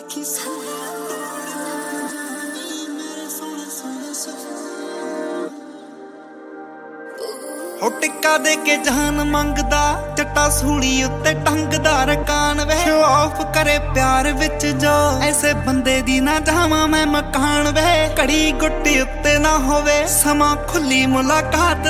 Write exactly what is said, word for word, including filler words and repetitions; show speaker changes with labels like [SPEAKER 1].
[SPEAKER 1] ਦੇਖੀ ਹੋ ਟਿੱਕਾ ਦੇ ਕੇ ਜਾਨ ਮੰਗਦਾ ਚੱਟਾ ਸੂਲੀ ਉੱਤੇ ਟੰਗਦਾ ਰਕਾਨ ਵੇ ਸ਼ੋ ਆਫ ਕਰੇ ਪਿਆਰ ਵਿੱਚ ਜੋ ਐਸੇ ਬੰਦੇ ਦੀ ਨਾ ਜਾਵਾਂ ਮੈਂ ਮਕਾਨ ਵੇ ਘੜੀ ਗੁੱਟੀ ਉੱਤੇ ਨਾ ਹੋਵੇ ਸਮਾਂ ਖੁੱਲੀ ਮੁਲਾਕਾਤ